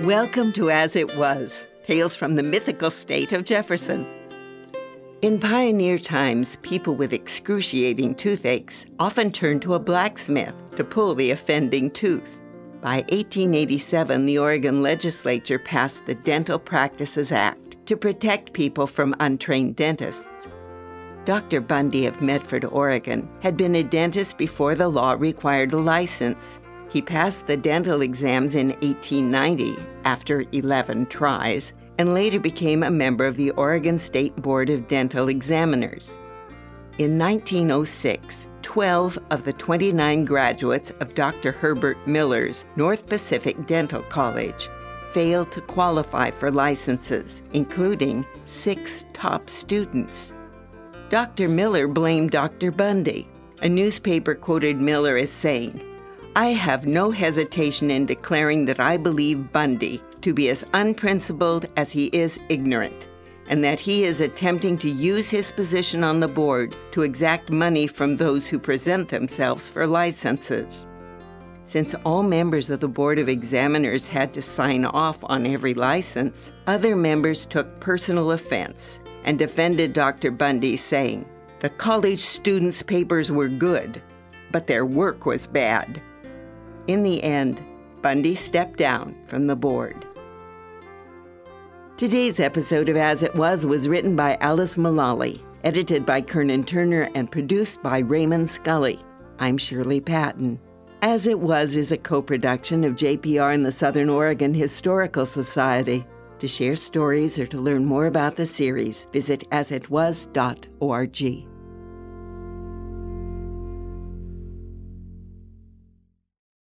Welcome to As It Was, Tales from the Mythical State of Jefferson. In pioneer times, people with excruciating toothaches often turned to a blacksmith to pull the offending tooth. By 1887, the Oregon legislature passed the Dental Practices Act to protect people from untrained dentists. Dr. Bundy of Medford, Oregon, had been a dentist before the law required a license. He passed the dental exams in 1890 after 11 tries, and later became a member of the Oregon State Board of Dental Examiners. In 1906, 12 of the 29 graduates of Dr. Herbert Miller's North Pacific Dental College failed to qualify for licenses, including 6 top students. Dr. Miller blamed Dr. Bundy. A newspaper quoted Miller as saying, "I have no hesitation in declaring that I believe Bundy to be as unprincipled as he is ignorant, and that he is attempting to use his position on the board to exact money from those who present themselves for licenses." Since all members of the Board of Examiners had to sign off on every license, other members took personal offense and defended Dr. Bundy, saying, "The college students' papers were good, but their work was bad." In the end, Bundy stepped down from the board. Today's episode of As It Was written by Alice Mullally, edited by Kernan Turner, and produced by Raymond Scully. I'm Shirley Patton. As It Was is a co-production of JPR and the Southern Oregon Historical Society. To share stories or to learn more about the series, visit asitwas.org.